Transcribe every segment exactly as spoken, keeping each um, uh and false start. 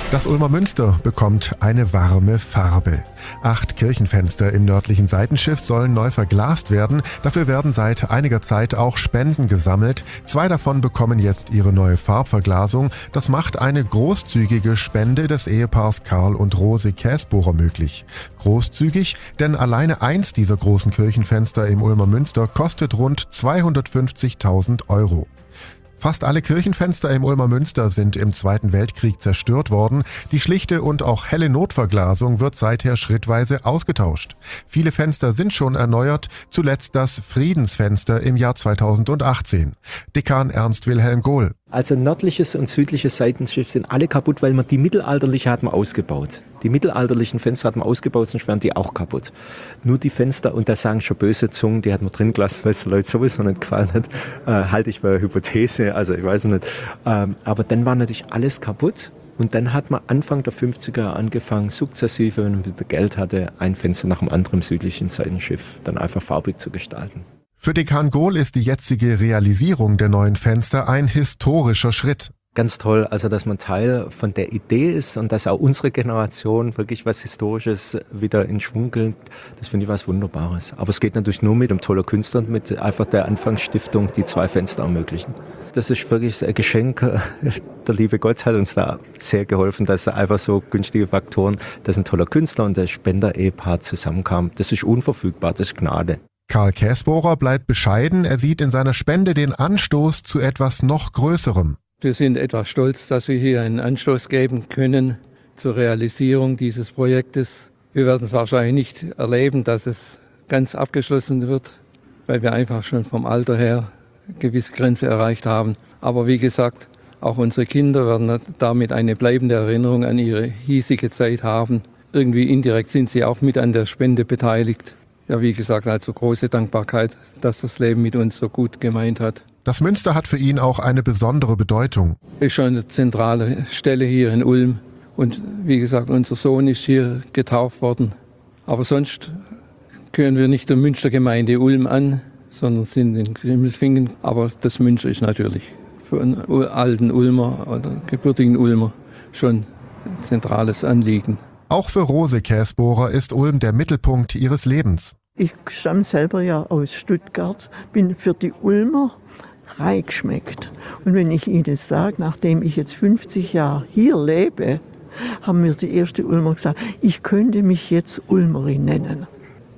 Das Ulmer Münster bekommt eine warme Farbe. Acht Kirchenfenster im nördlichen Seitenschiff sollen neu verglast werden. Dafür werden seit einiger Zeit auch Spenden gesammelt. Zwei davon bekommen jetzt ihre neue Farbverglasung. Das macht eine großzügige Spende des Ehepaars Karl und Rose Käsbohrer möglich. Großzügig, denn alleine eins dieser großen Kirchenfenster im Ulmer Münster kostet rund zweihundertfünfzigtausend Euro. Fast alle Kirchenfenster im Ulmer Münster sind im Zweiten Weltkrieg zerstört worden. Die schlichte und auch helle Notverglasung wird seither schrittweise ausgetauscht. Viele Fenster sind schon erneuert, zuletzt das Friedensfenster im Jahr zweitausendachtzehn. Dekan Ernst Wilhelm Gohl. Also nördliches und südliches Seitenschiff sind alle kaputt, weil man die mittelalterliche hat man ausgebaut. Die mittelalterlichen Fenster hat man ausgebaut, sonst wären die auch kaputt. Nur die Fenster, und da sagen schon böse Zungen, die hat man drin gelassen, weil es den Leuten sowieso nicht gefallen hat, äh, halte ich für eine Hypothese, also ich weiß nicht. Ähm, aber dann war natürlich alles kaputt. Und dann hat man Anfang der fünfziger angefangen, sukzessive, wenn man wieder Geld hatte, ein Fenster nach dem anderen im südlichen Seitenschiff dann einfach farbig zu gestalten. Für Dekan Gohl ist die jetzige Realisierung der neuen Fenster ein historischer Schritt. Ganz toll, also dass man Teil von der Idee ist und dass auch unsere Generation wirklich was Historisches wieder in Schwung bringt, das finde ich was Wunderbares. Aber es geht natürlich nur mit einem tollen Künstler und mit einfach der Anfangsstiftung, die zwei Fenster ermöglichen. Das ist wirklich ein Geschenk. Der liebe Gott hat uns da sehr geholfen, dass einfach so günstige Faktoren, dass ein toller Künstler und der Spender-Ehepaar zusammenkamen. Das ist unverfügbar, das ist Gnade. Karl Käsbohrer bleibt bescheiden, er sieht in seiner Spende den Anstoß zu etwas noch Größerem. Wir sind etwas stolz, dass wir hier einen Anstoß geben können zur Realisierung dieses Projektes. Wir werden es wahrscheinlich nicht erleben, dass es ganz abgeschlossen wird, weil wir einfach schon vom Alter her eine gewisse Grenze erreicht haben. Aber wie gesagt, auch unsere Kinder werden damit eine bleibende Erinnerung an ihre hiesige Zeit haben. Irgendwie indirekt sind sie auch mit an der Spende beteiligt. Ja, wie gesagt, also große Dankbarkeit, dass das Leben mit uns so gut gemeint hat. Das Münster hat für ihn auch eine besondere Bedeutung. Ist schon eine zentrale Stelle hier in Ulm. Und wie gesagt, unser Sohn ist hier getauft worden. Aber sonst gehören wir nicht der Münstergemeinde Ulm an, sondern sind in Grimmelfingen. Aber das Münster ist natürlich für einen alten Ulmer oder gebürtigen Ulmer schon ein zentrales Anliegen. Auch für Rose Käsbohrer ist Ulm der Mittelpunkt ihres Lebens. Ich stamme selber ja aus Stuttgart, bin für die Ulmer reingeschmeckt. Und wenn ich Ihnen sage, nachdem ich jetzt fünfzig Jahre hier lebe, haben mir die erste Ulmer gesagt, ich könnte mich jetzt Ulmerin nennen.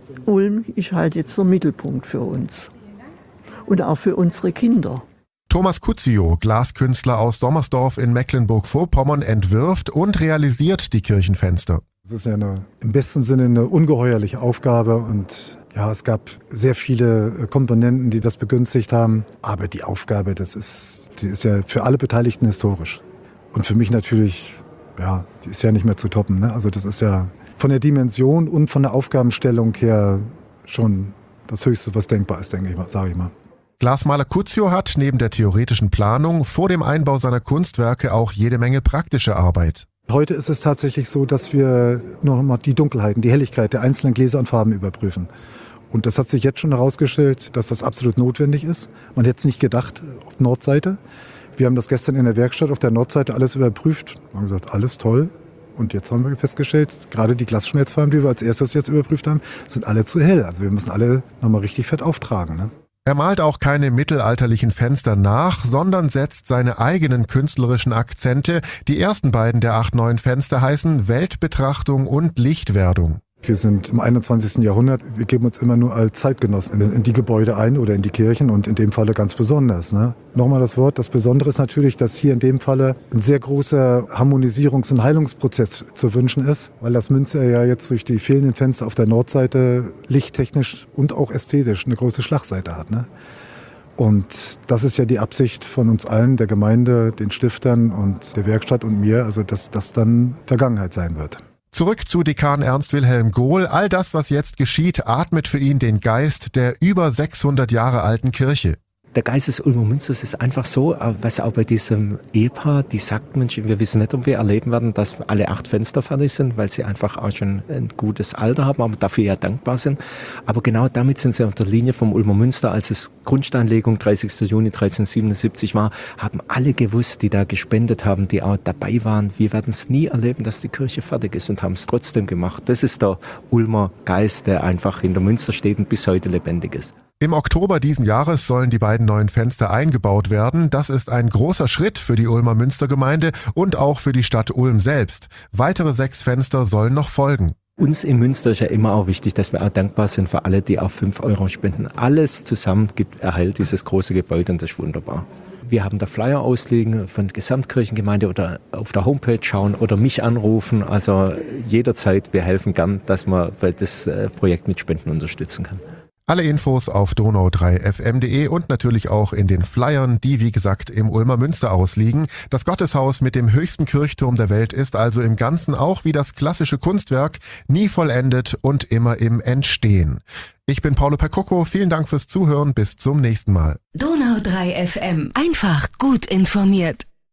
Ulm ist halt jetzt der Mittelpunkt für uns und auch für unsere Kinder. Thomas Kutzio, Glaskünstler aus Sommersdorf in Mecklenburg-Vorpommern, entwirft und realisiert die Kirchenfenster. Es ist ja eine, im besten Sinne eine ungeheuerliche Aufgabe und ja, es gab sehr viele Komponenten, die das begünstigt haben. Aber die Aufgabe, das ist, die ist ja für alle Beteiligten historisch. Und für mich natürlich, ja, die ist ja nicht mehr zu toppen. Ne? Also das ist ja von der Dimension und von der Aufgabenstellung her schon das Höchste, was denkbar ist, denke ich mal, sage ich mal. Glasmaler Kutzio hat neben der theoretischen Planung vor dem Einbau seiner Kunstwerke auch jede Menge praktische Arbeit. Heute ist es tatsächlich so, dass wir noch mal die Dunkelheiten, die Helligkeit der einzelnen Gläser und Farben überprüfen. Und das hat sich jetzt schon herausgestellt, dass das absolut notwendig ist. Man hätte es nicht gedacht auf Nordseite. Wir haben das gestern in der Werkstatt auf der Nordseite alles überprüft. Wir haben gesagt, alles toll. Und jetzt haben wir festgestellt, gerade die Glasschmelzfarben, die wir als erstes jetzt überprüft haben, sind alle zu hell. Also wir müssen alle nochmal richtig fett auftragen. Ne? Er malt auch keine mittelalterlichen Fenster nach, sondern setzt seine eigenen künstlerischen Akzente. Die ersten beiden der acht neuen Fenster heißen Weltbetrachtung und Lichtwerdung. Wir sind im einundzwanzigsten Jahrhundert, wir geben uns immer nur als Zeitgenossen in, in die Gebäude ein oder in die Kirchen und in dem Falle ganz besonders. Ne? Nochmal das Wort, das Besondere ist natürlich, dass hier in dem Falle ein sehr großer Harmonisierungs- und Heilungsprozess zu wünschen ist, weil das Münster ja jetzt durch die fehlenden Fenster auf der Nordseite lichttechnisch und auch ästhetisch eine große Schlagseite hat. Ne? Und das ist ja die Absicht von uns allen, der Gemeinde, den Stiftern und der Werkstatt und mir, also dass das dann Vergangenheit sein wird. Zurück zu Dekan Ernst Wilhelm Gohl. All das, was jetzt geschieht, atmet für ihn den Geist der über sechshundert Jahre alten Kirche. Der Geist des Ulmer Münsters ist einfach so, was auch bei diesem Ehepaar, die sagt, Mensch, wir wissen nicht, ob wir erleben werden, dass alle acht Fenster fertig sind, weil sie einfach auch schon ein gutes Alter haben, aber dafür ja dankbar sind. Aber genau damit sind sie auf der Linie vom Ulmer Münster. Als es Grundsteinlegung dreißigster Juni dreizehnhundertsiebenundsiebzig war, haben alle gewusst, die da gespendet haben, die auch dabei waren, wir werden es nie erleben, dass die Kirche fertig ist und haben es trotzdem gemacht. Das ist der Ulmer Geist, der einfach hinter Münster steht und bis heute lebendig ist. Im Oktober diesen Jahres sollen die beiden neuen Fenster eingebaut werden. Das ist ein großer Schritt für die Ulmer Münstergemeinde und auch für die Stadt Ulm selbst. Weitere sechs Fenster sollen noch folgen. Uns in Münster ist ja immer auch wichtig, dass wir auch dankbar sind für alle, die auch fünf Euro spenden. Alles zusammen gibt, erhält dieses große Gebäude und das ist wunderbar. Wir haben da Flyer ausliegen von der Gesamtkirchengemeinde oder auf der Homepage schauen oder mich anrufen. Also jederzeit, wir helfen gern, dass man das Projekt mit Spenden unterstützen kann. Alle Infos auf donau drei f m punkt de und natürlich auch in den Flyern, die wie gesagt im Ulmer Münster ausliegen. Das Gotteshaus mit dem höchsten Kirchturm der Welt ist also im Ganzen auch wie das klassische Kunstwerk nie vollendet und immer im Entstehen. Ich bin Paulo Percocco, vielen Dank fürs Zuhören, bis zum nächsten Mal. Donau drei F M, einfach gut informiert.